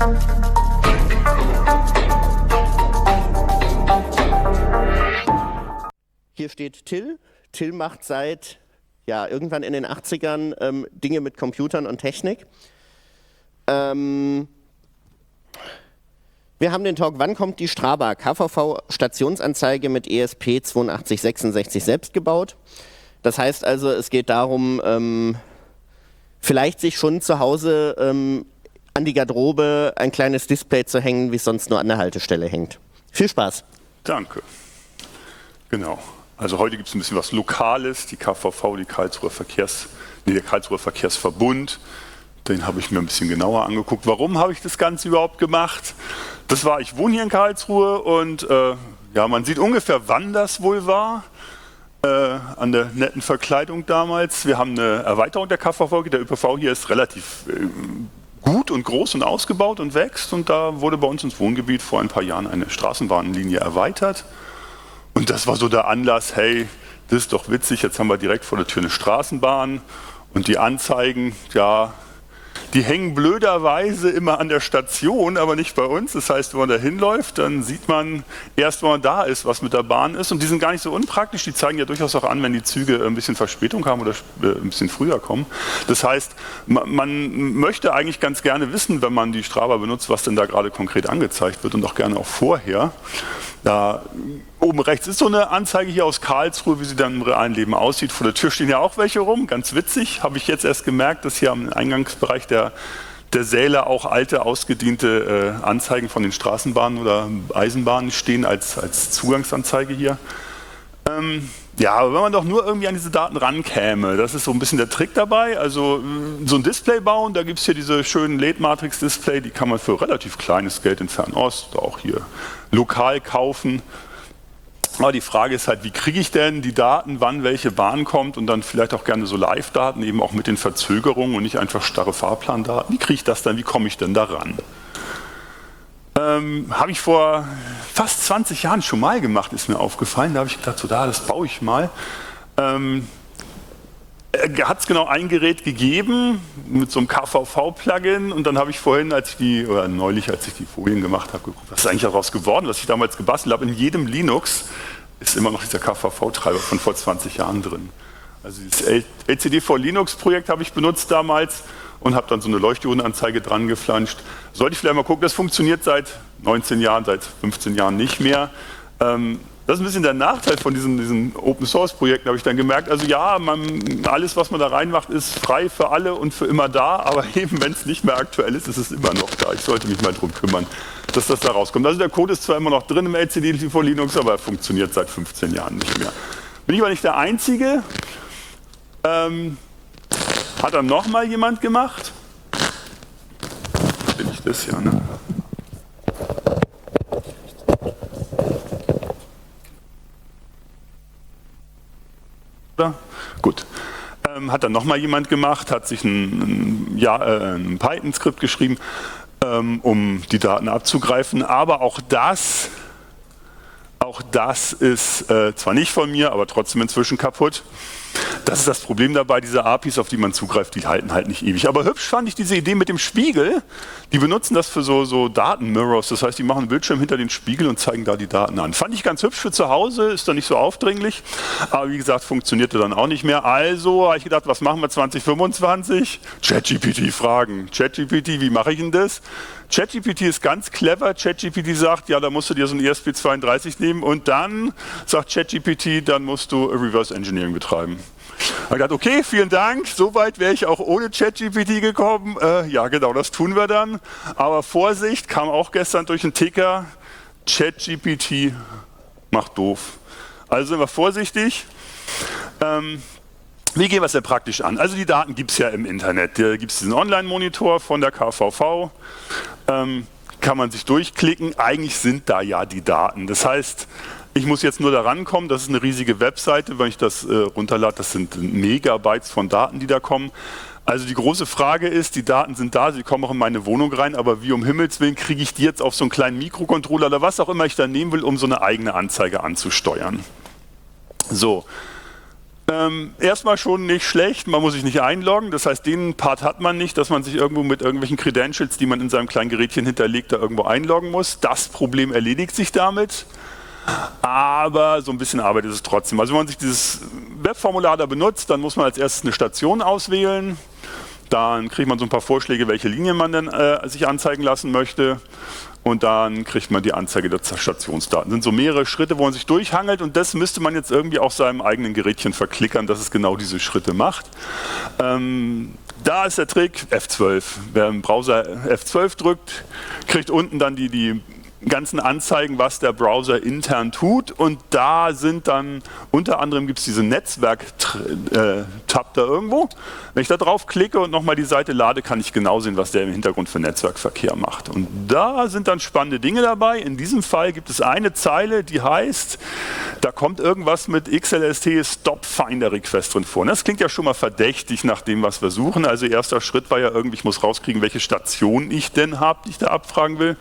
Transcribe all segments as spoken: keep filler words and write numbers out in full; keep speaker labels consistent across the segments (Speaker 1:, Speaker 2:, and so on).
Speaker 1: Hier steht Till. Till macht seit ja, irgendwann in den achtzigern ähm, Dinge mit Computern und Technik. Ähm, wir haben den Talk, wann kommt die Strabag? K V V-Stationsanzeige mit E S P zweiundachtzig sechsundsechzig selbst gebaut. Das heißt also, es geht darum, ähm, vielleicht sich schon zu Hause ähm, an die Garderobe ein kleines Display zu hängen, wie es sonst nur an der Haltestelle hängt. Viel Spaß.
Speaker 2: Danke. Genau. Also heute gibt es ein bisschen was Lokales, die K V V, die Karlsruher Verkehrs, nee, der Karlsruher Verkehrsverbund. Den habe ich mir ein bisschen genauer angeguckt. Warum habe ich das Ganze überhaupt gemacht? Das war, ich wohne hier in Karlsruhe und äh, ja, man sieht ungefähr, wann das wohl war. Äh, an der netten Verkleidung damals. Wir haben eine Erweiterung der K V V. Der Ö P V hier ist relativ äh, gut und groß und ausgebaut und wächst. Und da wurde bei uns ins Wohngebiet vor ein paar Jahren eine Straßenbahnlinie erweitert. Und das war so der Anlass, hey, das ist doch witzig, jetzt haben wir direkt vor der Tür eine Straßenbahn und die Anzeigen, ja, die hängen blöderweise immer an der Station, aber nicht bei uns. Das heißt, wenn man da hinläuft, dann sieht man erst, wenn man da ist, was mit der Bahn ist. Und die sind gar nicht so unpraktisch, die zeigen ja durchaus auch an, wenn die Züge ein bisschen Verspätung haben oder ein bisschen früher kommen. Das heißt, man möchte eigentlich ganz gerne wissen, wenn man die Strabag benutzt, was denn da gerade konkret angezeigt wird und auch gerne auch vorher. Da oben rechts ist so eine Anzeige hier aus Karlsruhe, wie sie dann im realen Leben aussieht. Vor der Tür stehen ja auch welche rum, ganz witzig. Habe ich jetzt erst gemerkt, dass hier am Eingangsbereich der, der Säle auch alte, ausgediente äh, Anzeigen von den Straßenbahnen oder Eisenbahnen stehen als, als Zugangsanzeige hier. Ähm, ja, aber wenn man doch nur irgendwie an diese Daten rankäme, das ist so ein bisschen der Trick dabei. Also so ein Display bauen, da gibt es hier diese schönen L E D-Matrix-Display, die kann man für relativ kleines Geld in Fernost, auch hier lokal kaufen. Aber die Frage ist halt, wie kriege ich denn die Daten, wann welche Bahn kommt und dann vielleicht auch gerne so Live-Daten, eben auch mit den Verzögerungen und nicht einfach starre Fahrplandaten. Wie kriege ich das dann, wie komme ich denn da ran? Ähm, habe ich vor fast zwanzig Jahren schon mal gemacht, ist mir aufgefallen. Da habe ich gedacht, so da, das baue ich mal. Ähm, hat es genau ein Gerät gegeben mit so einem K V V-Plugin und dann habe ich vorhin, als ich die, oder neulich, als ich die Folien gemacht habe, geguckt, was ist eigentlich daraus geworden, was ich damals gebastelt habe. In jedem Linux ist immer noch dieser K V V-Treiber von vor zwanzig Jahren drin. Also dieses L C D vier Linux-Projekt habe ich benutzt damals und habe dann so eine Leuchtdiodenanzeige dran geflanscht. Sollte ich vielleicht mal gucken, das funktioniert seit neunzehn Jahren, seit fünfzehn Jahren nicht mehr. Ähm, Das ist ein bisschen der Nachteil von diesen, diesen Open-Source-Projekten, habe ich dann gemerkt. Also ja, man, alles, was man da reinmacht, ist frei für alle und für immer da, aber eben, wenn es nicht mehr aktuell ist, ist es immer noch da. Ich sollte mich mal darum kümmern, dass das da rauskommt. Also der Code ist zwar immer noch drin im L C D vier Linux, aber er funktioniert seit fünfzehn Jahren nicht mehr. Bin ich aber nicht der Einzige. Ähm, hat dann noch mal jemand gemacht? Bin ich das ja, ne? Gut. Ähm, hat dann nochmal jemand gemacht, hat sich ein, ein, ja, äh, ein Python-Skript geschrieben, ähm, um die Daten abzugreifen. Aber auch das, auch das ist äh, zwar nicht von mir, aber trotzdem inzwischen kaputt. Das ist das Problem dabei, diese A P Is, auf die man zugreift, die halten halt nicht ewig. Aber hübsch fand ich diese Idee mit dem Spiegel. Die benutzen das für so, so Daten-Mirrors. Das heißt, die machen einen Bildschirm hinter den Spiegel und zeigen da die Daten an. Fand ich ganz hübsch für zu Hause, ist dann nicht so aufdringlich. Aber wie gesagt, funktionierte dann auch nicht mehr. Also habe ich gedacht, was machen wir zwanzig fünfundzwanzig? ChatGPT fragen. ChatGPT, wie mache ich denn das? ChatGPT ist ganz clever. ChatGPT sagt, ja, da musst du dir so ein E S P zweiunddreißig nehmen und dann sagt ChatGPT, dann musst du Reverse Engineering betreiben. Ich habe gedacht, okay, vielen Dank, soweit wäre ich auch ohne ChatGPT gekommen. Äh, ja, genau, das tun wir dann. Aber Vorsicht, kam auch gestern durch den Ticker, ChatGPT macht doof. Also sind wir vorsichtig. Ähm, Wie gehen wir es denn praktisch an? Also die Daten gibt es ja im Internet. Da gibt es diesen Online-Monitor von der K V V. Ähm, kann man sich durchklicken. Eigentlich sind da ja die Daten. Das heißt, ich muss jetzt nur da rankommen. Das ist eine riesige Webseite. Wenn ich das äh, runterlade, das sind Megabytes von Daten, die da kommen. Also die große Frage ist, die Daten sind da, sie kommen auch in meine Wohnung rein, aber wie um Himmels Willen kriege ich die jetzt auf so einen kleinen Mikrocontroller oder was auch immer ich da nehmen will, um so eine eigene Anzeige anzusteuern. So. Ähm, erstmal schon nicht schlecht, man muss sich nicht einloggen, das heißt, den Part hat man nicht, dass man sich irgendwo mit irgendwelchen Credentials, die man in seinem kleinen Gerätchen hinterlegt, da irgendwo einloggen muss. Das Problem erledigt sich damit, aber so ein bisschen Arbeit ist es trotzdem. Also wenn man sich dieses Webformular da benutzt, dann muss man als erstes eine Station auswählen, dann kriegt man so ein paar Vorschläge, welche Linien man denn äh, sich anzeigen lassen möchte. Und dann kriegt man die Anzeige der Stationsdaten. Das sind so mehrere Schritte, wo man sich durchhangelt und das müsste man jetzt irgendwie auf seinem eigenen Gerätchen verklickern, dass es genau diese Schritte macht. Ähm, da ist der Trick, F zwölf. Wer im Browser F zwölf drückt, kriegt unten dann die, die ganzen Anzeigen, was der Browser intern tut und da sind dann, unter anderem gibt es diese Netzwerk-Tab da irgendwo. Wenn ich da drauf klicke und nochmal die Seite lade, kann ich genau sehen, was der im Hintergrund für Netzwerkverkehr macht. Und da sind dann spannende Dinge dabei. In diesem Fall gibt es eine Zeile, die heißt, da kommt irgendwas mit X L S T Stop Finder Request drin vor. Und das klingt ja schon mal verdächtig nach dem, was wir suchen. Also erster Schritt war ja irgendwie, ich muss rauskriegen, welche Station ich denn habe, die ich da abfragen will.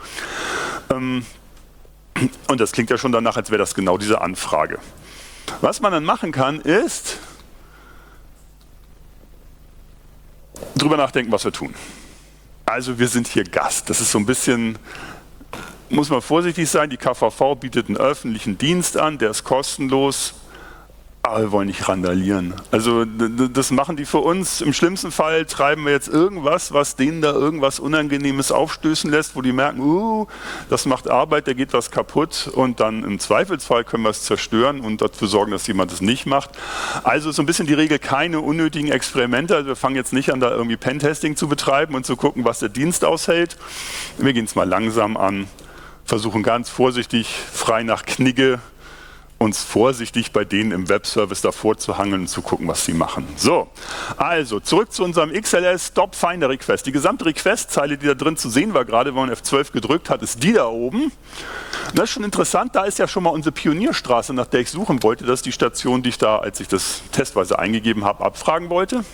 Speaker 2: Und das klingt ja schon danach, als wäre das genau diese Anfrage. Was man dann machen kann, ist drüber nachdenken, was wir tun. Also wir sind hier Gast. Das ist so ein bisschen, muss man vorsichtig sein, die K V V bietet einen öffentlichen Dienst an, der ist kostenlos. Aber wir wollen nicht randalieren. Also das machen die für uns. Im schlimmsten Fall treiben wir jetzt irgendwas, was denen da irgendwas Unangenehmes aufstößen lässt, wo die merken, uh, das macht Arbeit, da geht was kaputt und dann im Zweifelsfall können wir es zerstören und dafür sorgen, dass jemand es nicht macht. Also so ein bisschen die Regel, keine unnötigen Experimente. Also wir fangen jetzt nicht an, da irgendwie Pentesting zu betreiben und zu gucken, was der Dienst aushält. Wir gehen es mal langsam an, versuchen ganz vorsichtig, frei nach Knigge, uns vorsichtig bei denen im Webservice davor zu hangeln und zu gucken, was sie machen. So, also zurück zu unserem X L S Stop Finder Request. Die gesamte Request-Zeile, die da drin zu sehen war, gerade wenn man F zwölf gedrückt hat, ist die da oben. Das ist schon interessant, da ist ja schon mal unsere Pionierstraße, nach der ich suchen wollte. Das ist die Station, die ich da, als ich das testweise eingegeben habe, abfragen wollte.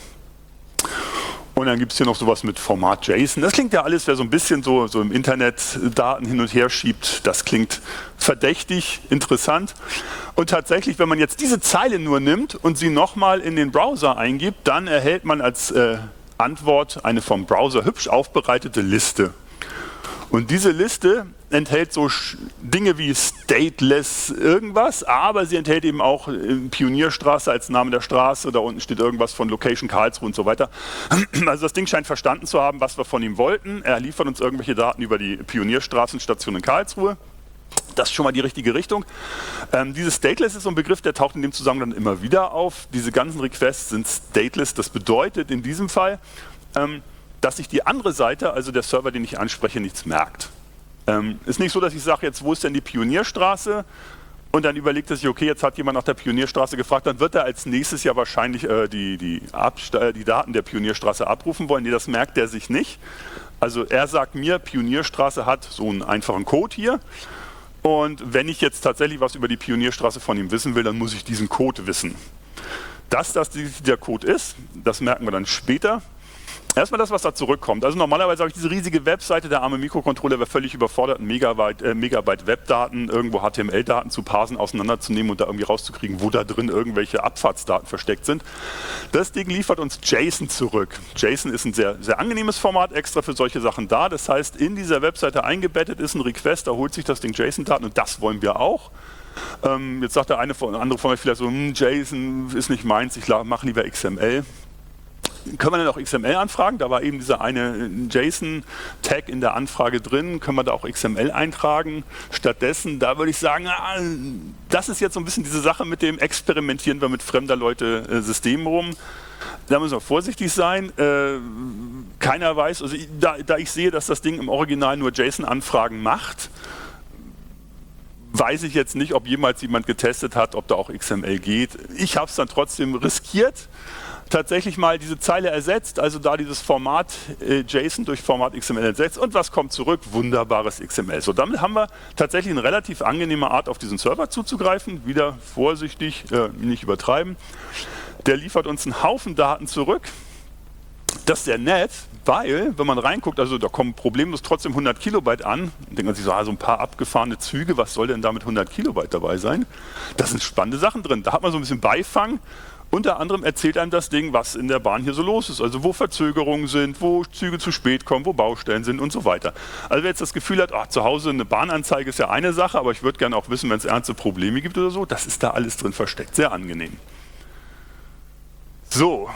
Speaker 2: Und dann gibt es hier noch sowas mit Format JSON. Das klingt ja alles, wer so ein bisschen so, so im Internet Daten hin und her schiebt. Das klingt verdächtig, interessant. Und tatsächlich, wenn man jetzt diese Zeile nur nimmt und sie nochmal in den Browser eingibt, dann erhält man als äh, Antwort eine vom Browser hübsch aufbereitete Liste. Und diese Liste enthält so Dinge wie stateless irgendwas, aber sie enthält eben auch Pionierstraße als Name der Straße, da unten steht irgendwas von Location Karlsruhe und so weiter. Also das Ding scheint verstanden zu haben, was wir von ihm wollten. Er liefert uns irgendwelche Daten über die Pionierstraßenstation in Karlsruhe. Das ist schon mal die richtige Richtung. Ähm, dieses Stateless ist so ein Begriff, der taucht in dem Zusammenhang dann immer wieder auf. Diese ganzen Requests sind stateless. Das bedeutet in diesem Fall, ähm, dass sich die andere Seite, also der Server, den ich anspreche, nichts merkt. Ähm, ist nicht so, dass ich sage, jetzt wo ist denn die Pionierstraße? Und dann überlegt er sich, okay, jetzt hat jemand nach der Pionierstraße gefragt, dann wird er als nächstes ja wahrscheinlich äh, die, die, Abst- die Daten der Pionierstraße abrufen wollen. Nee, das merkt er sich nicht. Also er sagt mir, Pionierstraße hat so einen einfachen Code hier. Und wenn ich jetzt tatsächlich was über die Pionierstraße von ihm wissen will, dann muss ich diesen Code wissen. Dass das der Code ist, das merken wir dann später. Erstmal das, was da zurückkommt. Also normalerweise habe ich diese riesige Webseite, der arme Mikrocontroller wäre völlig überfordert, Megabyte, äh, Megabyte Webdaten, irgendwo H T M L-Daten zu parsen, auseinanderzunehmen und da irgendwie rauszukriegen, wo da drin irgendwelche Abfahrtsdaten versteckt sind. Das Ding liefert uns JSON zurück. JSON ist ein sehr, sehr angenehmes Format, extra für solche Sachen da. Das heißt, in dieser Webseite eingebettet ist ein Request, da holt sich das Ding JSON-Daten und das wollen wir auch. Ähm, jetzt sagt der eine von, andere von euch vielleicht so, hm, JSON ist nicht meins, ich mache lieber X M L. Können wir dann auch X M L anfragen? Da war eben dieser eine JSON-Tag in der Anfrage drin. Können wir da auch X M L eintragen? Stattdessen, da würde ich sagen, das ist jetzt so ein bisschen diese Sache mit dem Experimentieren wir mit fremder Leute Systemen rum. Da müssen wir vorsichtig sein. Keiner weiß, also da, da ich sehe, dass das Ding im Original nur JSON-Anfragen macht, weiß ich jetzt nicht, ob jemals jemand getestet hat, ob da auch X M L geht. Ich habe es dann trotzdem riskiert. Tatsächlich mal diese Zeile ersetzt, also da dieses Format äh, JSON durch Format X M L ersetzt und was kommt zurück? Wunderbares X M L. So, damit haben wir tatsächlich eine relativ angenehme Art, auf diesen Server zuzugreifen. Wieder vorsichtig, äh, nicht übertreiben. Der liefert uns einen Haufen Daten zurück. Das ist sehr nett, weil, wenn man reinguckt, also da kommen problemlos trotzdem hundert Kilobyte an. Dann denkt man sich so, ah, so ein paar abgefahrene Züge, was soll denn da mit hundert Kilobyte dabei sein? Da sind spannende Sachen drin. Da hat man so ein bisschen Beifang. Unter anderem erzählt einem das Ding, was in der Bahn hier so los ist, also wo Verzögerungen sind, wo Züge zu spät kommen, wo Baustellen sind und so weiter. Also wer jetzt das Gefühl hat, ach, zu Hause eine Bahnanzeige ist ja eine Sache, aber ich würde gerne auch wissen, wenn es ernste Probleme gibt oder so, das ist da alles drin versteckt, sehr angenehm. So,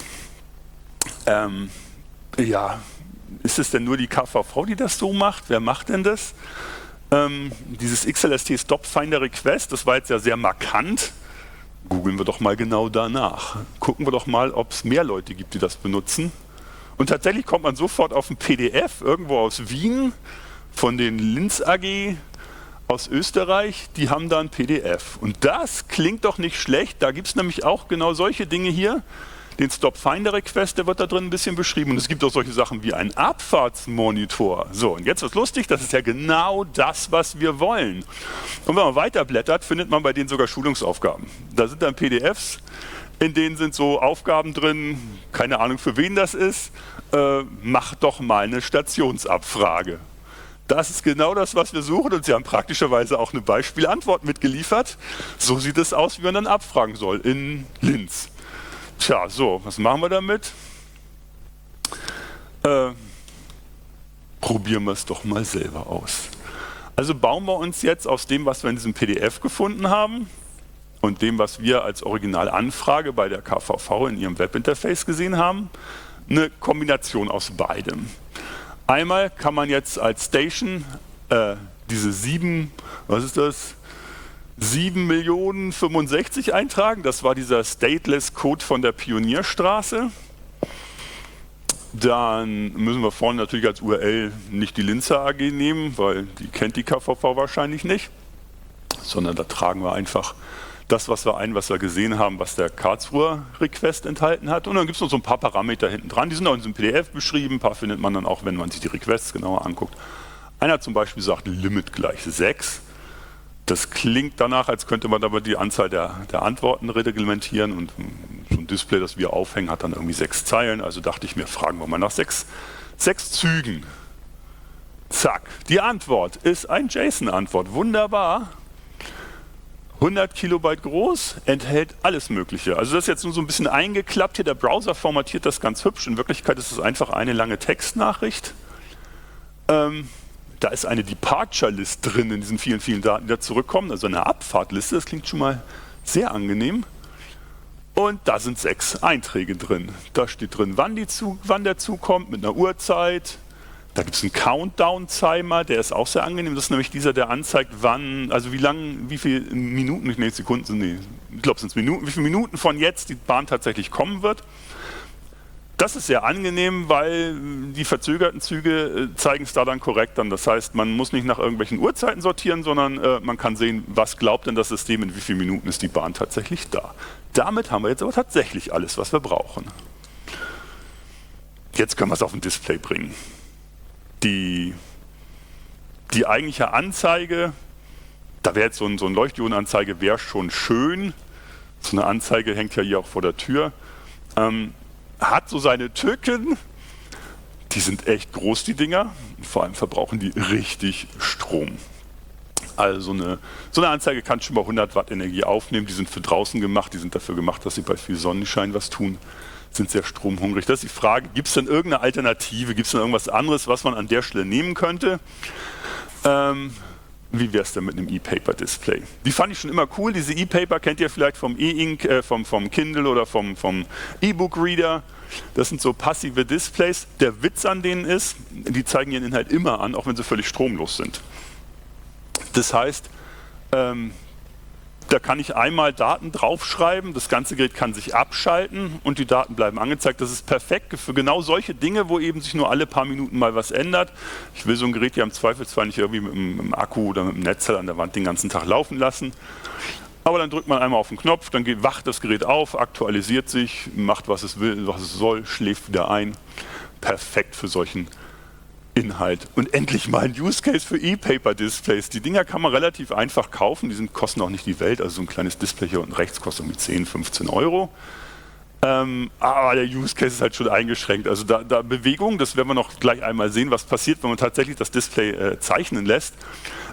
Speaker 2: ähm, ja, ist es denn nur die K V V, die das so macht? Wer macht denn das? Ähm, dieses X L S T Stop Finder Request, das war jetzt ja sehr markant. Googeln wir doch mal genau danach. Gucken wir doch mal, ob es mehr Leute gibt, die das benutzen. Und tatsächlich kommt man sofort auf ein P D F, irgendwo aus Wien, von den Linz A G aus Österreich, die haben da ein P D F. Und das klingt doch nicht schlecht, da gibt es nämlich auch genau solche Dinge hier. Den Stop Finder Request, der wird da drin ein bisschen beschrieben. Und es gibt auch solche Sachen wie einen Abfahrtsmonitor. So, und jetzt ist lustig, das ist ja genau das, was wir wollen. Und wenn man weiterblättert, findet man bei denen sogar Schulungsaufgaben. Da sind dann P D Fs, in denen sind so Aufgaben drin, keine Ahnung für wen das ist, äh, mach doch mal eine Stationsabfrage. Das ist genau das, was wir suchen, und Sie haben praktischerweise auch eine Beispielantwort mitgeliefert. So sieht es aus, wie man dann abfragen soll in Linz. Tja, so, was machen wir damit? Äh, probieren wir es doch mal selber aus. Also bauen wir uns jetzt aus dem, was wir in diesem P D F gefunden haben und dem, was wir als Originalanfrage bei der K V V in ihrem Webinterface gesehen haben, eine Kombination aus beidem. Einmal kann man jetzt als Station äh, diese sieben, was ist das? sieben Millionen fünfundsechzig eintragen. Das war dieser Stateless Code von der Pionierstraße. Dann müssen wir vorne natürlich als U R L nicht die Linzer A G nehmen, weil die kennt die K V V wahrscheinlich nicht, sondern da tragen wir einfach das, was wir ein, was wir gesehen haben, was der Karlsruher Request enthalten hat. Und dann gibt es noch so ein paar Parameter hinten dran, die sind auch in diesem P D F beschrieben. Ein paar findet man dann auch, wenn man sich die Requests genauer anguckt. Einer zum Beispiel sagt Limit gleich sechs. Das klingt danach, als könnte man aber die Anzahl der, der Antworten reglementieren, und so ein Display, das wir aufhängen, hat dann irgendwie sechs Zeilen. Also dachte ich mir, fragen wir mal nach sechs, sechs Zügen. Zack, die Antwort ist eine JSON-Antwort. Wunderbar. hundert Kilobyte groß, enthält alles Mögliche. Also das ist jetzt nur so ein bisschen eingeklappt hier. Der Browser formatiert das ganz hübsch. In Wirklichkeit ist es einfach eine lange Textnachricht. Ähm, Da ist eine Departure-List drin in diesen vielen, vielen Daten, die da zurückkommen. Also eine Abfahrtliste, das klingt schon mal sehr angenehm. Und da sind sechs Einträge drin. Da steht drin, wann, die Zug, wann der Zug kommt, mit einer Uhrzeit. Da gibt es einen Countdown-Timer, der ist auch sehr angenehm. Das ist nämlich dieser, der anzeigt, wann, also wie lang, wie viele Minuten, nicht nee, Sekunden sind, nee, ich glaube es sind Minuten, wie viele Minuten von jetzt die Bahn tatsächlich kommen wird. Das ist sehr angenehm, weil die verzögerten Züge zeigen es da dann korrekt an. Das heißt, man muss nicht nach irgendwelchen Uhrzeiten sortieren, sondern äh, man kann sehen, was glaubt denn das System, in wie vielen Minuten ist die Bahn tatsächlich da. Damit haben wir jetzt aber tatsächlich alles, was wir brauchen. Jetzt können wir es auf ein Display bringen. Die, die eigentliche Anzeige, da wäre jetzt so, ein, so eine Leuchtdiodenanzeige, wäre schon schön. So eine Anzeige hängt ja hier auch vor der Tür. Ähm, hat so seine Tücken, die sind echt groß, die Dinger, vor allem verbrauchen die richtig Strom. Also eine, so eine Anzeige kann schon mal hundert Watt Energie aufnehmen, die sind für draußen gemacht, die sind dafür gemacht, dass sie bei viel Sonnenschein was tun, sind sehr stromhungrig. Das ist die Frage, gibt es denn irgendeine Alternative, gibt es denn irgendwas anderes, was man an der Stelle nehmen könnte? Ähm, Wie wäre es denn mit einem E-Paper-Display? Die fand ich schon immer cool. Diese E-Paper kennt ihr vielleicht vom E-Ink, äh, vom, vom Kindle oder vom, vom E-Book-Reader. Das sind so passive Displays. Der Witz an denen ist, die zeigen ihren Inhalt immer an, auch wenn sie völlig stromlos sind. Das heißt, ähm, da kann ich einmal Daten draufschreiben, das ganze Gerät kann sich abschalten und die Daten bleiben angezeigt. Das ist perfekt für genau solche Dinge, wo eben sich nur alle paar Minuten mal was ändert. Ich will so ein Gerät ja im Zweifelsfall nicht irgendwie mit dem, mit dem Akku oder mit dem Netzteil an der Wand den ganzen Tag laufen lassen. Aber dann drückt man einmal auf den Knopf, dann geht, wacht das Gerät auf, aktualisiert sich, macht was es will, was es soll, schläft wieder ein. Perfekt für solchen Inhalt. Und endlich mal ein Use Case für E-Paper-Displays. Die Dinger kann man relativ einfach kaufen, die sind, kosten auch nicht die Welt, also so ein kleines Display hier unten rechts kostet irgendwie zehn, fünfzehn Euro. Ähm, aber der Use Case ist halt schon eingeschränkt. Also da, da Bewegung, das werden wir noch gleich einmal sehen, was passiert, wenn man tatsächlich das Display äh, zeichnen lässt.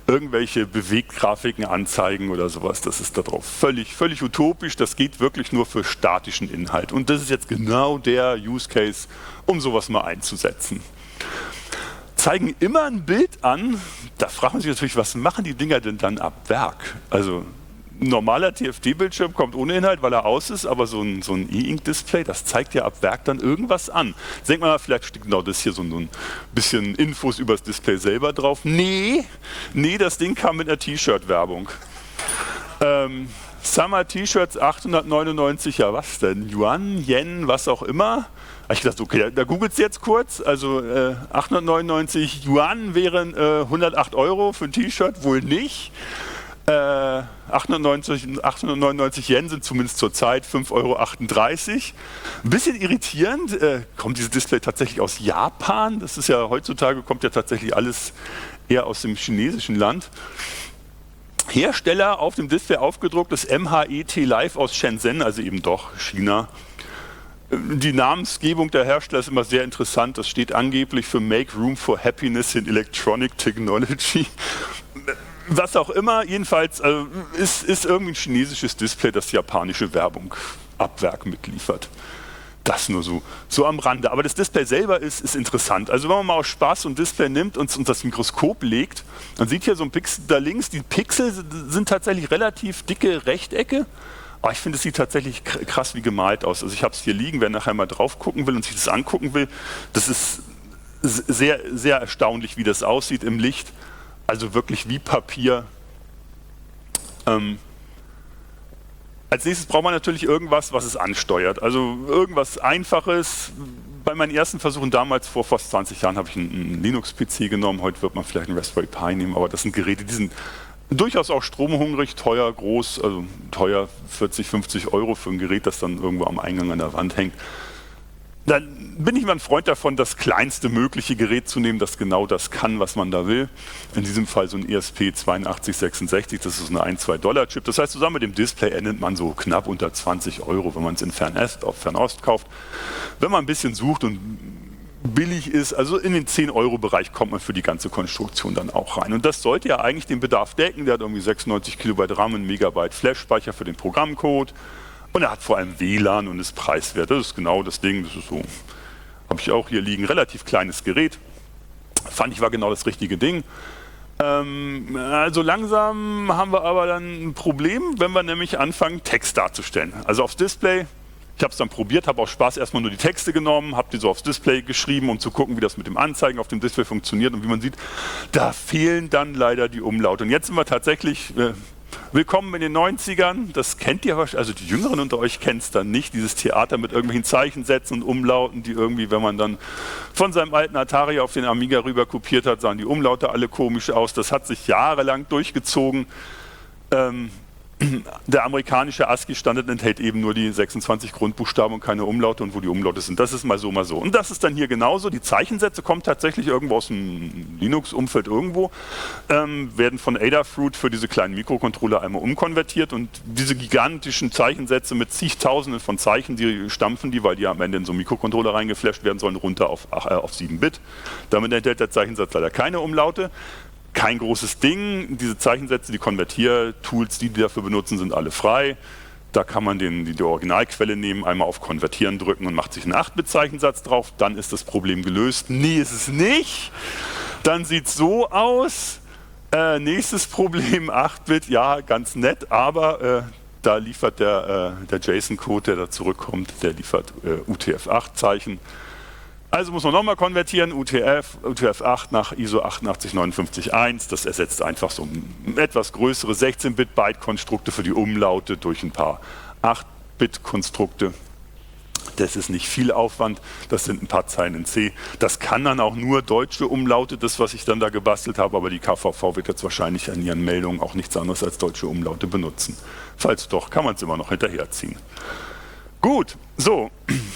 Speaker 2: irgendwelche Bewegtgrafiken anzeigen oder sowas. Das ist da drauf völlig, völlig utopisch. Das geht wirklich nur für statischen Inhalt. Und das ist jetzt genau der Use Case, um sowas mal einzusetzen. Zeigen immer ein Bild an, da fragt man sich natürlich, was machen die Dinger denn dann ab Werk? Also ein normaler T F T-Bildschirm kommt ohne Inhalt, weil er aus ist, aber so ein, so ein E-Ink-Display, das zeigt ja ab Werk dann irgendwas an. Jetzt denkt man, vielleicht steht genau das hier so ein bisschen Infos über das Display selber drauf. Nee, nee, das Ding kam mit einer T-Shirt-Werbung. Ähm, Summer-T-Shirts achthundertneunundneunzig, ja was denn? Yuan, Yen, was auch immer. Da ich gedacht, okay, da googelt es jetzt kurz. Also äh, achthundertneunundneunzig Yuan wären äh, hundertacht Euro für ein T-Shirt, wohl nicht. Äh, achthundertneunundneunzig, achthundertneunundneunzig Yen sind zumindest zurzeit fünf Euro achtunddreißig. Ein bisschen irritierend, äh, kommt dieses Display tatsächlich aus Japan? Das ist ja heutzutage, kommt ja tatsächlich alles eher aus dem chinesischen Land. Hersteller auf dem Display aufgedruckt ist M H E T Live aus Shenzhen, also eben doch China. Die Namensgebung der Hersteller ist immer sehr interessant. Das steht angeblich für Make Room for Happiness in Electronic Technology. Was auch immer, jedenfalls also ist, ist irgendwie ein chinesisches Display, das japanische Werbung ab Werk mitliefert. Das nur so, so am Rande. Aber das Display selber ist, ist interessant. Also wenn man mal aus Spaß so ein Display nimmt und unter das Mikroskop legt, dann sieht hier so ein Pixel da links, die Pixel sind tatsächlich relativ dicke Rechtecke. Aber ich finde, es sieht tatsächlich krass wie gemalt aus. Also ich habe es hier liegen, wer nachher mal drauf gucken will und sich das angucken will, das ist sehr, sehr erstaunlich, wie das aussieht im Licht. Also wirklich wie Papier. Ähm, als nächstes braucht man natürlich irgendwas, was es ansteuert. Also irgendwas Einfaches. Bei meinen ersten Versuchen damals, vor fast zwanzig Jahren, habe ich einen, einen Linux-P C genommen. Heute wird man vielleicht einen Raspberry Pi nehmen, aber das sind Geräte, die sind durchaus auch stromhungrig, teuer, groß, also teuer, vierzig, fünfzig Euro für ein Gerät, das dann irgendwo am Eingang an der Wand hängt. Dann bin ich immer ein Freund davon, das kleinste mögliche Gerät zu nehmen, das genau das kann, was man da will. In diesem Fall so ein E S P zweiundachtzig sechsundsechzig, das ist eine ein bis zwei Dollar Chip. Das heißt, zusammen mit dem Display endet man so knapp unter zwanzig Euro, wenn man es in Fernost, auf Fernost kauft. Wenn man ein bisschen sucht und billig ist, also in den zehn Euro Bereich kommt man für die ganze Konstruktion dann auch rein. Und das sollte ja eigentlich den Bedarf decken. Der hat irgendwie sechsundneunzig Kilobyte RAM, ein Megabyte Flash-Speicher für den Programmcode. Und er hat vor allem W L A N und ist preiswert. Das ist genau das Ding. Das ist so, habe ich auch hier liegen, relativ kleines Gerät. Fand ich war genau das richtige Ding. Ähm, also langsam haben wir aber dann ein Problem, wenn wir nämlich anfangen, Text darzustellen. Also aufs Display. Ich habe es dann probiert, habe aus Spaß erstmal nur die Texte genommen, habe die so aufs Display geschrieben, um zu gucken, wie das mit dem Anzeigen auf dem Display funktioniert. Und wie man sieht, da fehlen dann leider die Umlaute. Und jetzt sind wir tatsächlich äh, willkommen in den neunzigern. Das kennt ihr wahrscheinlich, also die Jüngeren unter euch kennen es dann nicht, dieses Theater mit irgendwelchen Zeichensätzen und Umlauten, die irgendwie, wenn man dann von seinem alten Atari auf den Amiga rüber kopiert hat, sahen die Umlaute alle komisch aus. Das hat sich jahrelang durchgezogen. Ähm, Der amerikanische ASCII-Standard enthält eben nur die sechsundzwanzig Grundbuchstaben und keine Umlaute, und wo die Umlaute sind, das ist mal so, mal so. Und das ist dann hier genauso. Die Zeichensätze kommen tatsächlich irgendwo aus dem Linux-Umfeld irgendwo, ähm, werden von Adafruit für diese kleinen Mikrocontroller einmal umkonvertiert, und diese gigantischen Zeichensätze mit zigtausenden von Zeichen, die stampfen die, weil die am Ende in so einen Mikrocontroller reingeflasht werden sollen, runter auf, äh, auf sieben Bit. Damit enthält der Zeichensatz leider keine Umlaute. Kein großes Ding, diese Zeichensätze, die Konvertiertools, die die dafür benutzen, sind alle frei. Da kann man den, die, die Originalquelle nehmen, einmal auf Konvertieren drücken und macht sich einen acht Bit Zeichensatz drauf. Dann ist das Problem gelöst. Nee, ist es nicht. Dann sieht es so aus. Äh, nächstes Problem, acht Bit, ja, ganz nett, aber äh, da liefert der, äh, der JSON-Code, der da zurückkommt, der liefert äh, U T F acht Zeichen. Also muss man nochmal konvertieren, U T F, U T F acht nach I S O achtundachtzig neunundfünfzig Punkt eins. Das ersetzt einfach so etwas größere sechzehn Bit Byte-Konstrukte für die Umlaute durch ein paar acht Bit Konstrukte. Das ist nicht viel Aufwand, das sind ein paar Zeilen in C. Das kann dann auch nur deutsche Umlaute, das, was ich dann da gebastelt habe, aber die K V V wird jetzt wahrscheinlich an ihren Meldungen auch nichts anderes als deutsche Umlaute benutzen. Falls doch, kann man es immer noch hinterherziehen. Gut, so.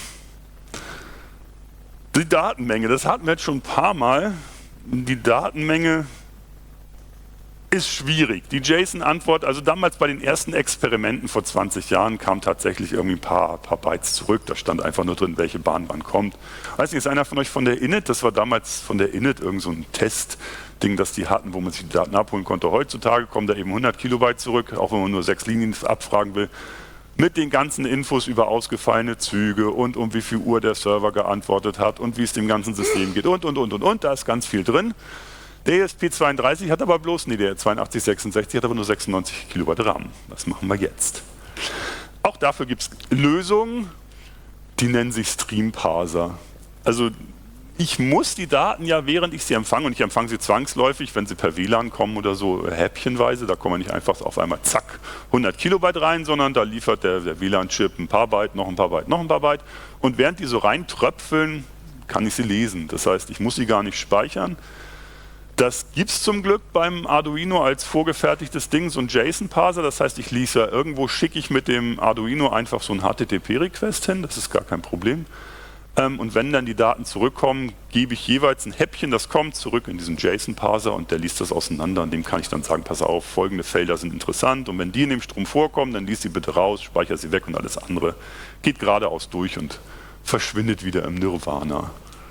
Speaker 2: Die Datenmenge, das hatten wir jetzt schon ein paar Mal. Die Datenmenge Ist schwierig. Die JSON-Antwort, also damals bei den ersten Experimenten vor zwanzig Jahren kam tatsächlich irgendwie ein paar, paar Bytes zurück. Da stand einfach nur drin, welche Bahn wann kommt. Weiß nicht, ist einer von euch von der Init? Das war damals von der Init irgend so ein Testding, das die hatten, wo man sich die Daten abholen konnte. Heutzutage kommen da eben hundert Kilobyte zurück, auch wenn man nur sechs Linien abfragen will. Mit den ganzen Infos über ausgefallene Züge und um wie viel Uhr der Server geantwortet hat und wie es dem ganzen System geht und, und, und, und, und. Da ist ganz viel drin. Der E S P zweiunddreißig hat aber bloß, nee, der zweiundachtzig sechsundsechzig hat aber nur sechsundneunzig Kilobyte RAM. Was machen wir jetzt? Auch dafür gibt es Lösungen, die nennen sich Stream Parser. Also ich muss die Daten ja, während ich sie empfange, und ich empfange sie zwangsläufig, wenn sie per W L A N kommen oder so, häppchenweise, da kommen wir nicht einfach auf einmal zack hundert Kilobyte rein, sondern da liefert der, der W L A N-Chip ein paar Byte, noch ein paar Byte, noch ein paar Byte. Und während die so reintröpfeln, kann ich sie lesen. Das heißt, ich muss sie gar nicht speichern. Das gibt es zum Glück beim Arduino als vorgefertigtes Ding, so ein JSON-Parser. Das heißt, ich lese ja irgendwo, schicke ich mit dem Arduino einfach so ein H T T P-Request hin, das ist gar kein Problem. Ähm, und wenn dann die Daten zurückkommen, gebe ich jeweils ein Häppchen, das kommt, zurück in diesen JSON-Parser und der liest das auseinander. Und dem kann ich dann sagen, pass auf, folgende Felder sind interessant und wenn die in dem Strom vorkommen, dann liest sie bitte raus, speichere sie weg und alles andere geht geradeaus durch und verschwindet wieder im Nirvana.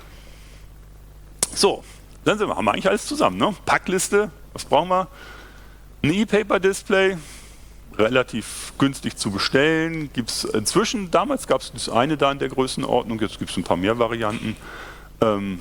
Speaker 2: So. Dann sind wir, haben wir eigentlich alles zusammen. Ne? Packliste, was brauchen wir? Ein E-Paper-Display, relativ günstig zu bestellen. Gibt es inzwischen, damals gab es das eine da in der Größenordnung, jetzt gibt es ein paar mehr Varianten. Ähm,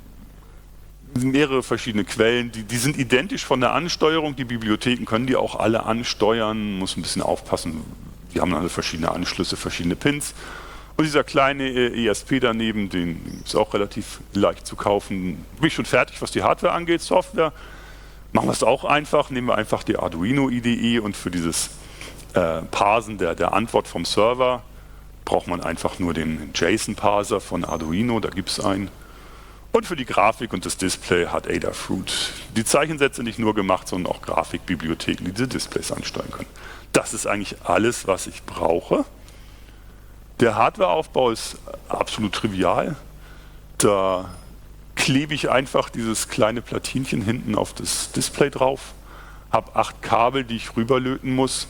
Speaker 2: mehrere verschiedene Quellen, die, die sind identisch von der Ansteuerung. Die Bibliotheken können die auch alle ansteuern, muss ein bisschen aufpassen. Die haben alle verschiedene Anschlüsse, verschiedene Pins. Und dieser kleine E S P daneben, den ist auch relativ leicht zu kaufen. Bin ich schon fertig, was die Hardware angeht, Software. Machen wir es auch einfach, nehmen wir einfach die Arduino I D E und für dieses äh, Parsen der, der Antwort vom Server braucht man einfach nur den JSON-Parser von Arduino, da gibt es einen. Und für die Grafik und das Display hat Adafruit die Zeichensätze nicht nur gemacht, sondern auch Grafikbibliotheken, die diese Displays ansteuern können. Das ist eigentlich alles, was ich brauche. Der Hardwareaufbau ist absolut trivial. Da klebe ich einfach dieses kleine Platinchen hinten auf das Display drauf, habe acht Kabel, die ich rüberlöten muss.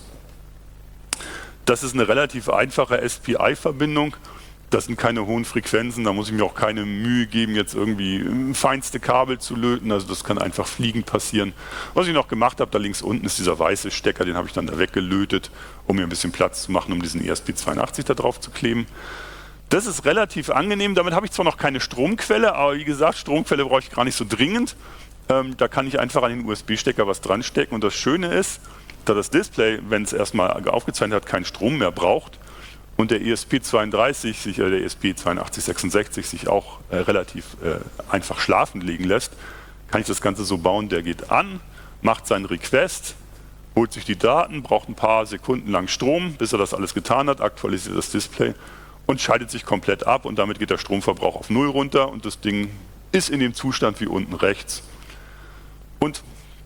Speaker 2: Das ist eine relativ einfache S P I-Verbindung. Das sind keine hohen Frequenzen, da muss ich mir auch keine Mühe geben, jetzt irgendwie feinste Kabel zu löten. Also das kann einfach fliegend passieren. Was ich noch gemacht habe, da links unten ist dieser weiße Stecker, den habe ich dann da weggelötet, um mir ein bisschen Platz zu machen, um diesen E S P zweiundachtzig da drauf zu kleben. Das ist relativ angenehm. Damit habe ich zwar noch keine Stromquelle, aber wie gesagt, Stromquelle brauche ich gar nicht so dringend. Ähm, da kann ich einfach an den U S B-Stecker was dran stecken. Und das Schöne ist, da das Display, wenn es erstmal aufgezeichnet hat, keinen Strom mehr braucht, und der E S P zweiunddreißig, sich, äh, der E S P zweiundachtzig sechsundsechzig sich auch äh, relativ äh, einfach schlafen legen lässt, kann ich das Ganze so bauen, der geht an, macht seinen Request, holt sich die Daten, braucht ein paar Sekunden lang Strom, bis er das alles getan hat, aktualisiert das Display und schaltet sich komplett ab und damit geht der Stromverbrauch auf Null runter und das Ding ist in dem Zustand wie unten rechts und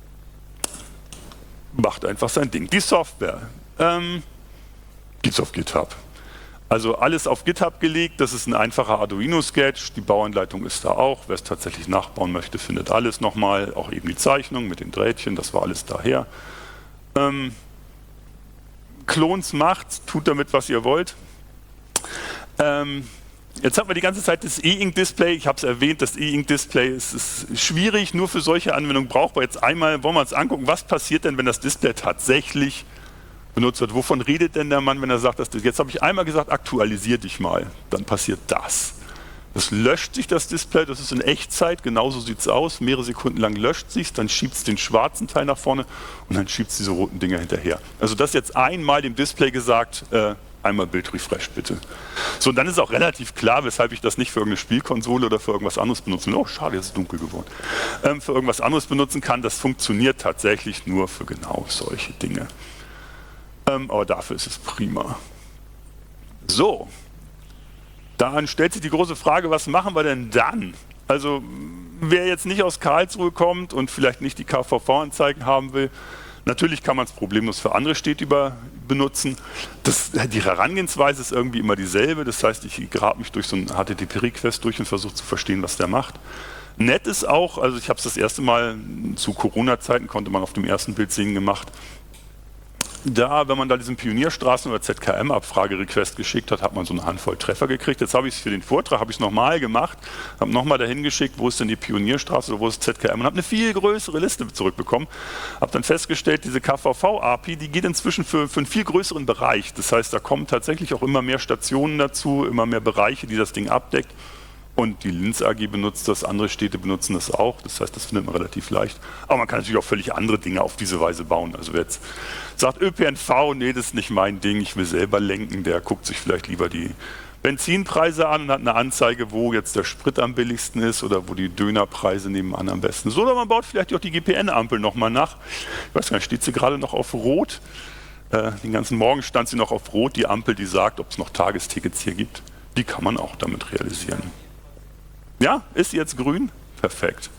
Speaker 2: macht einfach sein Ding. Die Software ähm, gibt es auf GitHub. Also alles auf GitHub gelegt, das ist ein einfacher Arduino-Sketch, die Bauanleitung ist da auch, wer es tatsächlich nachbauen möchte, findet alles nochmal, auch eben die Zeichnung mit den Drähtchen, das war alles daher. Ähm, Klons macht, tut damit, was ihr wollt. Ähm, jetzt haben wir die ganze Zeit das E-Ink-Display, ich habe es erwähnt, das E-Ink-Display ist, ist schwierig, nur für solche Anwendungen brauchbar. Jetzt einmal wollen wir uns angucken, was passiert denn, wenn das Display tatsächlich benutzt wird. Wovon redet denn der Mann, wenn er sagt, dass das, jetzt habe ich einmal gesagt, aktualisier dich mal, dann passiert das. Das löscht sich das Display, das ist in Echtzeit, genauso sieht es aus, mehrere Sekunden lang löscht sich, dann schiebt es den schwarzen Teil nach vorne und dann schiebt es diese roten Dinger hinterher. Also das jetzt einmal dem Display gesagt, äh, einmal Bildrefresh bitte. So, und dann ist auch relativ klar, weshalb ich das nicht für irgendeine Spielkonsole oder für irgendwas anderes benutzen will. Oh, schade, jetzt ist es dunkel geworden. Ähm, für irgendwas anderes benutzen kann, das funktioniert tatsächlich nur für genau solche Dinge. Ähm, aber dafür ist es prima. So, dann stellt sich die große Frage, was machen wir denn dann? Also, wer jetzt nicht aus Karlsruhe kommt und vielleicht nicht die K V V-Anzeigen haben will, natürlich kann man es problemlos für andere Städte über benutzen. Das, die Herangehensweise ist irgendwie immer dieselbe, das heißt, ich grabe mich durch so einen H T T P-Request durch und versuche zu verstehen, was der macht. Nett ist auch, also ich habe es das erste Mal zu Corona-Zeiten, konnte man auf dem ersten Bild sehen, gemacht. Da, wenn man da diesen Pionierstraßen- oder Z K M-Abfrage-Request geschickt hat, hat man so eine Handvoll Treffer gekriegt. Jetzt habe ich es für den Vortrag, habe ich es nochmal gemacht, habe nochmal dahin geschickt, wo ist denn die Pionierstraße oder wo ist Z K M und habe eine viel größere Liste zurückbekommen. Habe dann festgestellt, diese K V V-A P I, die geht inzwischen für, für einen viel größeren Bereich. Das heißt, da kommen tatsächlich auch immer mehr Stationen dazu, immer mehr Bereiche, die das Ding abdeckt. Und die Linz A G benutzt das, andere Städte benutzen das auch. Das heißt, das findet man relativ leicht. Aber man kann natürlich auch völlig andere Dinge auf diese Weise bauen. Also wer jetzt sagt, Ö P N V, nee, das ist nicht mein Ding, ich will selber lenken, der guckt sich vielleicht lieber die Benzinpreise an und hat eine Anzeige, wo jetzt der Sprit am billigsten ist oder wo die Dönerpreise nebenan am besten sind. Oder man baut vielleicht auch die G P N-Ampel nochmal nach. Ich weiß gar nicht, steht sie gerade noch auf Rot? Äh, den ganzen Morgen stand sie noch auf Rot, die Ampel, die sagt, ob es noch Tagestickets hier gibt. Die kann man auch damit realisieren. Ja, ist sie jetzt grün? Perfekt.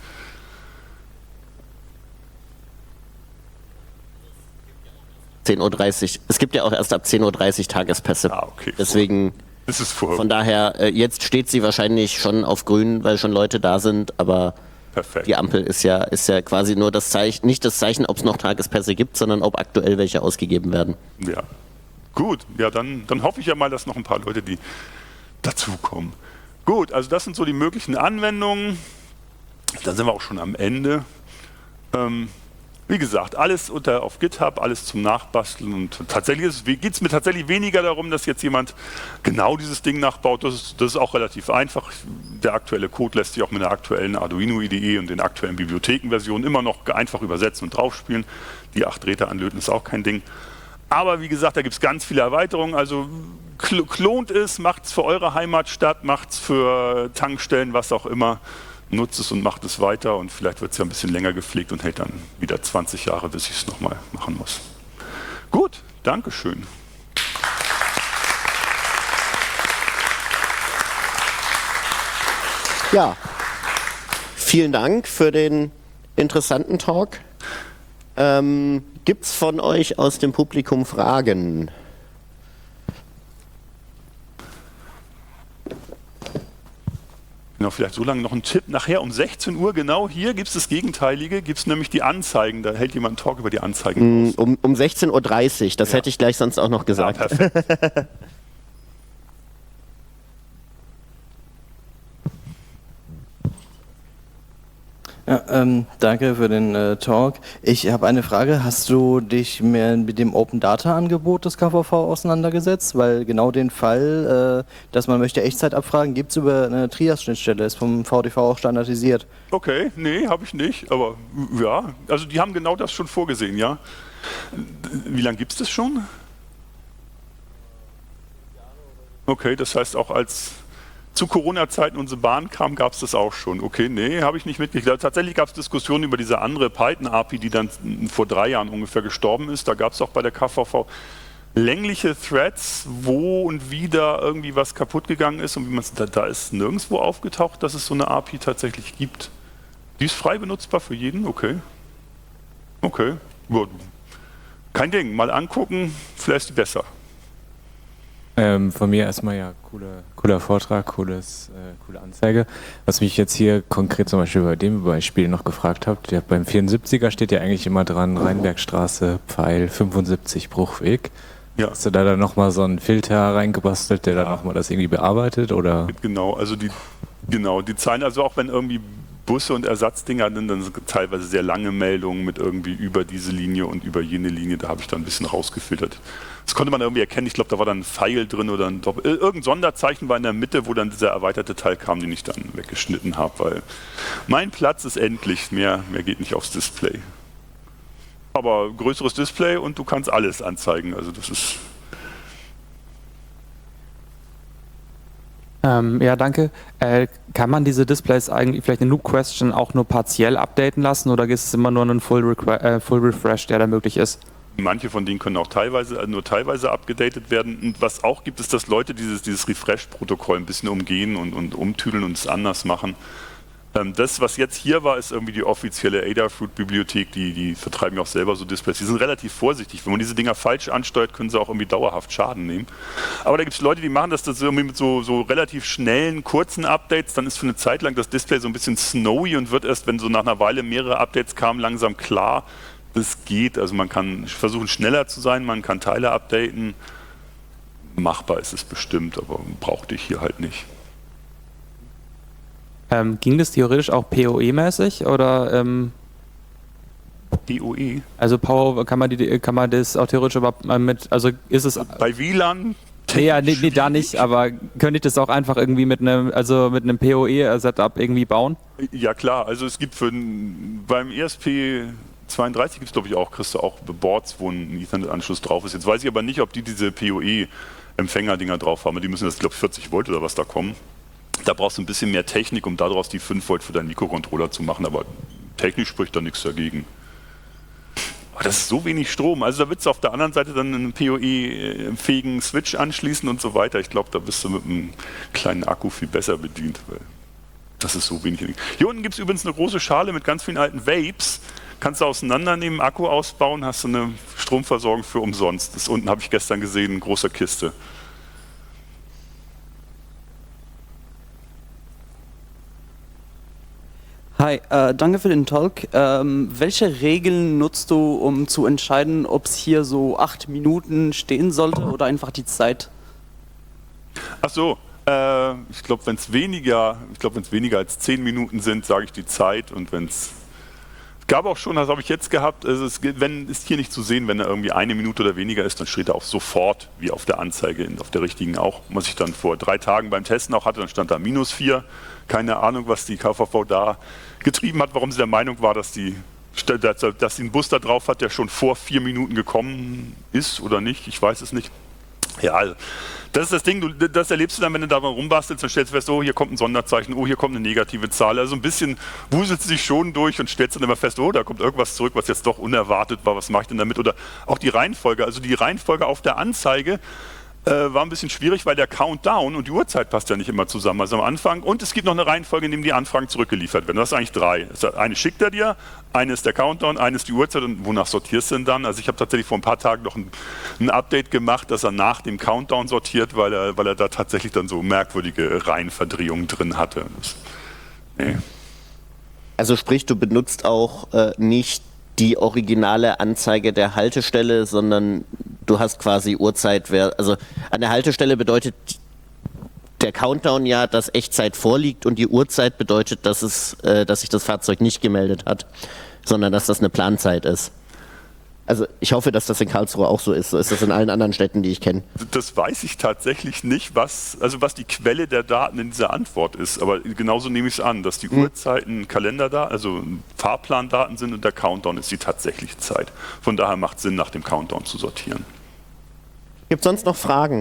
Speaker 1: zehn Uhr dreißig. Es gibt ja auch erst ab zehn Uhr dreißig Tagespässe.
Speaker 2: Ah, okay.
Speaker 1: Deswegen,
Speaker 2: ist es vor.
Speaker 1: von daher, äh, jetzt steht sie wahrscheinlich schon auf grün, weil schon Leute da sind, aber
Speaker 2: Perfekt.
Speaker 1: die Ampel ist ja, ist ja quasi nur das Zeichen, nicht das Zeichen, ob es noch Tagespässe gibt, sondern ob aktuell welche ausgegeben werden.
Speaker 2: Ja, gut. Ja, dann, dann hoffe ich ja mal, dass noch ein paar Leute, die dazukommen. Gut, also das sind so die möglichen Anwendungen. Da sind wir auch schon am Ende. Ähm, wie gesagt, alles unter, auf GitHub, alles zum Nachbasteln. Und tatsächlich geht es mir tatsächlich weniger darum, dass jetzt jemand genau dieses Ding nachbaut. Das ist, das ist auch relativ einfach. Der aktuelle Code lässt sich auch mit der aktuellen Arduino I D E und den aktuellen Bibliothekenversionen immer noch einfach übersetzen und draufspielen. Die acht Räder anlöten ist auch kein Ding. Aber wie gesagt, da gibt es ganz viele Erweiterungen. Also klont es, macht es für eure Heimatstadt, macht es für Tankstellen, was auch immer. Nutzt es und macht es weiter und vielleicht wird es ja ein bisschen länger gepflegt und hält dann wieder zwanzig Jahre, bis ich es nochmal machen muss. Gut, Dankeschön.
Speaker 1: Ja, vielen Dank für den interessanten Talk. Ähm, Gibt es von euch aus dem Publikum Fragen?
Speaker 2: Genau, vielleicht so lange noch ein Tipp. Nachher um sechzehn Uhr, genau hier gibt es das Gegenteilige, gibt es nämlich die Anzeigen. Da hält jemand einen Talk über die Anzeigen.
Speaker 1: Um, um sechzehn Uhr dreißig, das ja. hätte ich gleich sonst auch noch gesagt.
Speaker 2: Ja, perfekt.
Speaker 3: Ja, ähm, danke für den äh, Talk. Ich habe eine Frage. Hast du dich mehr mit dem Open Data Angebot des K V V auseinandergesetzt? Weil genau den Fall, äh, dass man möchte Echtzeit abfragen, gibt es über eine Trias-Schnittstelle, ist vom V D V auch standardisiert.
Speaker 2: Okay, nee, habe ich nicht, aber ja, also die haben genau das schon vorgesehen, ja. Wie lange gibt es das schon? Okay, das heißt auch als zu Corona-Zeiten unsere Bahn kam, gab es das auch schon. Okay, nee, habe ich nicht mitgekriegt. Tatsächlich gab es Diskussionen über diese andere Python-A P I, die dann vor drei Jahren ungefähr gestorben ist. Da gab es auch bei der K V V längliche Threads, wo und wie da irgendwie was kaputt gegangen ist. Und wie man da, da ist nirgendwo aufgetaucht, dass es so eine A P I tatsächlich gibt. Die ist frei benutzbar für jeden? Okay. Okay. Kein Ding. Mal angucken, vielleicht ist die besser.
Speaker 4: Ähm, von mir erstmal ja, cooler, cooler Vortrag, cooles, äh, coole Anzeige. Was mich jetzt hier konkret zum Beispiel bei dem Beispiel noch gefragt habt, ja, beim vierundsiebziger steht ja eigentlich immer dran, Rheinbergstraße, Pfeil fünfundsiebzig, Bruchweg. Ja. Hast du da dann nochmal so einen Filter reingebastelt, der ja. dann nochmal das irgendwie bearbeitet? Oder?
Speaker 2: Genau, also die, genau, die Zahlen, also auch wenn irgendwie Busse und Ersatzdinger, dann, dann sind teilweise sehr lange Meldungen mit irgendwie über diese Linie und über jene Linie, da habe ich dann ein bisschen rausgefiltert. Das konnte man irgendwie erkennen, ich glaube, da war dann ein Pfeil drin oder ein Doppel, irgendein Sonderzeichen war in der Mitte, wo dann dieser erweiterte Teil kam, den ich dann weggeschnitten habe, weil mein Platz ist endlich, mehr, mehr geht nicht aufs Display. Aber größeres Display und du kannst alles anzeigen, also das ist...
Speaker 5: Ähm, ja, danke. Äh, kann man diese Displays eigentlich vielleicht in Loop Question auch nur partiell updaten lassen oder ist es immer nur ein Full, äh, Full Refresh, der da möglich ist?
Speaker 2: Manche von denen können auch teilweise, nur teilweise abgedatet werden. Und was auch gibt, ist, dass Leute dieses, dieses Refresh-Protokoll ein bisschen umgehen und, und umtüdeln und es anders machen. Ähm, das, was jetzt hier war, ist irgendwie die offizielle Adafruit-Bibliothek, die, die vertreiben ja auch selber so Displays. Die sind relativ vorsichtig. Wenn man diese Dinger falsch ansteuert, können sie auch irgendwie dauerhaft Schaden nehmen. Aber da gibt es Leute, die machen das, das irgendwie mit so, so relativ schnellen, kurzen Updates. Dann ist für eine Zeit lang das Display so ein bisschen snowy und wird erst, wenn so nach einer Weile mehrere Updates kamen, langsam klar, das geht. Also man kann versuchen, schneller zu sein, man kann Teile updaten. Machbar ist es bestimmt, aber brauchte ich hier halt nicht.
Speaker 5: Ähm, ging das theoretisch auch P O E-mäßig oder ähm,
Speaker 2: P O E?
Speaker 5: also Power kann man die kann man das auch theoretisch überhaupt mal mit, also ist es
Speaker 2: Bei W L A N?
Speaker 5: nee, ja, nee, nee, da nicht, aber könnte ich das auch einfach irgendwie mit einem also mit einem P O E-Setup irgendwie bauen?
Speaker 2: Ja klar, also es gibt für beim E S P zweiunddreißig gibt es glaube ich auch, kriegst du auch Boards, wo ein Ethernet-Anschluss drauf ist. Jetzt weiß ich aber nicht, ob die diese P O E-Empfänger-Dinger drauf haben. Die müssen das, glaube ich, vierzig Volt oder was da kommen. Da brauchst du ein bisschen mehr Technik, um daraus die fünf Volt für deinen Mikrocontroller zu machen, aber technisch spricht da nichts dagegen. Aber das ist so wenig Strom. Also da willst du auf der anderen Seite dann einen P O E-fähigen Switch anschließen und so weiter. Ich glaube, da bist du mit einem kleinen Akku viel besser bedient, weil das ist so wenig. Hier unten gibt es übrigens eine große Schale mit ganz vielen alten Vapes. Kannst du auseinandernehmen, Akku ausbauen, hast du eine Stromversorgung für umsonst. Das unten habe ich gestern gesehen, eine große Kiste.
Speaker 6: Hi, äh, danke für den Talk. Ähm, welche Regeln nutzt du, um zu entscheiden, ob es hier so acht Minuten stehen sollte oder einfach die Zeit?
Speaker 2: Ach so, äh, ich glaube, wenn es weniger, ich glaube, wenn es weniger als zehn Minuten sind, sage ich die Zeit. Und wenn es gab auch schon, das habe ich jetzt gehabt, also es wenn, ist hier nicht zu sehen, wenn da irgendwie eine Minute oder weniger ist, dann steht da auch sofort, wie auf der Anzeige, auf der richtigen auch. Was ich dann vor drei Tagen beim Testen auch hatte, dann stand da minus vier. Keine Ahnung, was die K V V da getrieben hat, warum sie der Meinung war, dass, die, dass sie einen Bus da drauf hat, der schon vor vier Minuten gekommen ist oder nicht. Ich weiß es nicht. Ja, also, das ist das Ding, du, das erlebst du dann, wenn du da mal rumbastelst, dann stellst du fest, oh, hier kommt ein Sonderzeichen, oh, hier kommt eine negative Zahl. Also ein bisschen wuselst du dich schon durch und stellst dann immer fest, oh, da kommt irgendwas zurück, was jetzt doch unerwartet war, was mache ich denn damit? Oder auch die Reihenfolge, also die Reihenfolge auf der Anzeige äh, war ein bisschen schwierig, weil der Countdown und die Uhrzeit passt ja nicht immer zusammen. Also am Anfang, und es gibt noch eine Reihenfolge, in der die Anfragen zurückgeliefert werden. Das ist eigentlich drei. Eine schickt er dir, eine ist der Countdown, eine ist die Uhrzeit und wonach sortierst du denn dann? Also ich habe tatsächlich vor ein paar Tagen noch ein, ein Update gemacht, dass er nach dem Countdown sortiert, weil er, weil er da tatsächlich dann so merkwürdige Reihenverdrehungen drin hatte. Das, nee.
Speaker 1: Also sprich, du benutzt auch äh, nicht die originale Anzeige der Haltestelle, sondern du hast quasi Uhrzeit. Also an der Haltestelle bedeutet der Countdown ja, dass Echtzeit vorliegt, und die Uhrzeit bedeutet, dass es, äh, dass sich das Fahrzeug nicht gemeldet hat, sondern dass das eine Planzeit ist. Also ich hoffe, dass das in Karlsruhe auch so ist. So ist das in allen anderen Städten, die ich kenne.
Speaker 2: Das weiß ich tatsächlich nicht, was, also was die Quelle der Daten in dieser Antwort ist. Aber genauso nehme ich es an, dass die hm. Uhrzeiten Kalenderdaten, also Fahrplandaten sind, und der Countdown ist die tatsächliche Zeit. Von daher macht es Sinn, nach dem Countdown zu sortieren.
Speaker 1: Gibt es sonst noch Fragen?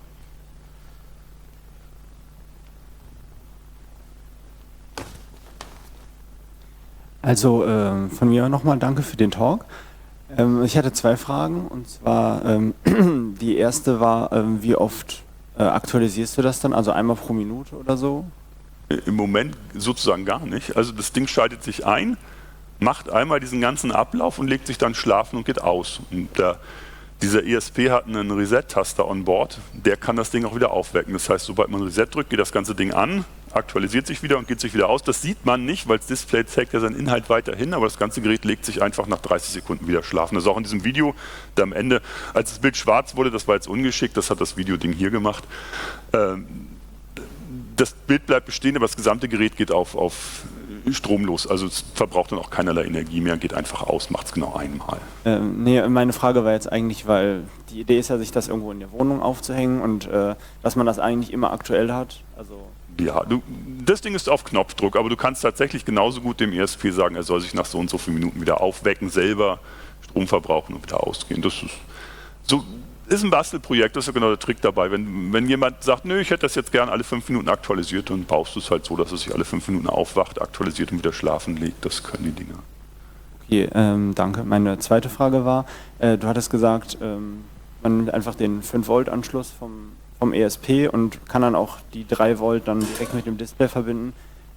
Speaker 7: Also äh, von mir nochmal danke für den Talk. Ähm, ich hatte zwei Fragen, und zwar ähm, die erste war, ähm, wie oft äh, aktualisierst du das dann? Also einmal pro Minute oder so?
Speaker 2: Im Moment sozusagen gar nicht. Also das Ding schaltet sich ein, macht einmal diesen ganzen Ablauf und legt sich dann schlafen und geht aus. Und der, dieser E S P hat einen Reset-Taster on board, der kann das Ding auch wieder aufwecken. Das heißt, sobald man Reset drückt, geht das ganze Ding an, aktualisiert sich wieder und geht sich wieder aus. Das sieht man nicht, weil das Display zeigt ja seinen Inhalt weiterhin, aber das ganze Gerät legt sich einfach nach dreißig Sekunden wieder schlafen. Das ist auch in diesem Video, da am Ende, als das Bild schwarz wurde, das war jetzt ungeschickt, das hat das Videoding hier gemacht. Ähm, das Bild bleibt bestehen, aber das gesamte Gerät geht auf, auf stromlos. Also es verbraucht dann auch keinerlei Energie mehr, geht einfach aus, macht es genau einmal.
Speaker 7: Ähm, nee, meine Frage war jetzt eigentlich, weil die Idee ist ja, sich das irgendwo in der Wohnung aufzuhängen und äh, dass man das eigentlich immer aktuell hat. Also
Speaker 2: ja, du, das Ding ist auf Knopfdruck, aber du kannst tatsächlich genauso gut dem E S P sagen, er soll sich nach so und so vielen Minuten wieder aufwecken, selber Strom verbrauchen und wieder ausgehen. Das ist, so, ist ein Bastelprojekt, das ist ja genau der Trick dabei. Wenn, wenn jemand sagt, nö, ich hätte das jetzt gern alle fünf Minuten aktualisiert, dann baust du es halt so, dass es sich alle fünf Minuten aufwacht, aktualisiert und wieder schlafen legt. Das können die Dinger.
Speaker 7: Okay, ähm, danke. Meine zweite Frage war, äh, du hattest gesagt, ähm, man nimmt einfach den fünf Volt Anschluss vom vom E S P und kann dann auch die drei Volt dann direkt mit dem Display verbinden.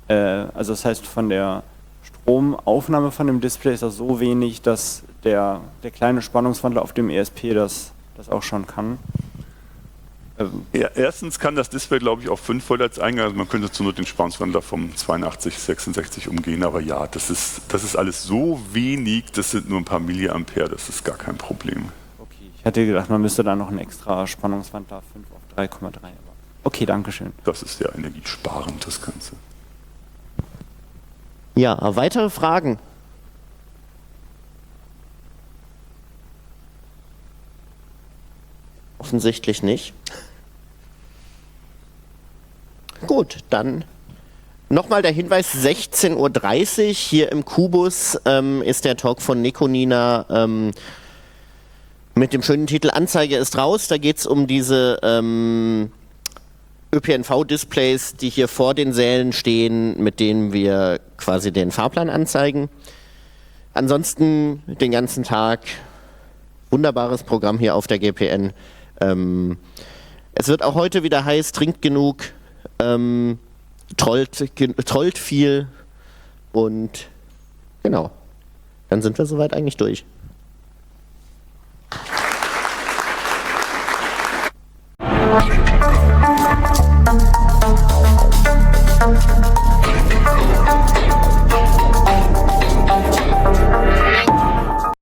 Speaker 7: äh, also das heißt von der Stromaufnahme von dem Display ist das so wenig, dass der, der kleine Spannungswandler auf dem E S P das, das auch schon kann. Ähm,
Speaker 2: Ja, erstens kann das Display, glaube ich, auf fünf Volt als Eingang, also man könnte zu nur den Spannungswandler vom zweiundachtzig sechsundsechzig umgehen, aber ja, das ist, das ist alles so wenig, das sind nur ein paar Milliampere, das ist gar kein Problem.
Speaker 7: okay, ich hatte gedacht, man müsste da noch einen extra Spannungswandler fünf auf drei Komma drei. Okay, danke schön.
Speaker 2: Das ist ja energiesparend, das Ganze.
Speaker 1: Ja, weitere Fragen? Offensichtlich nicht. Gut, dann nochmal der Hinweis, sechzehn Uhr dreißig hier im Kubus ähm, ist der Talk von Nikonina ähm, mit dem schönen Titel Anzeige ist raus. Da geht es um diese ähm, Ö P N V-Displays, die hier vor den Sälen stehen, mit denen wir quasi den Fahrplan anzeigen. Ansonsten den ganzen Tag wunderbares Programm hier auf der G P N. Ähm, es wird auch heute wieder heiß, trinkt genug, ähm, trollt, ge- trollt viel und genau, dann sind wir soweit eigentlich durch.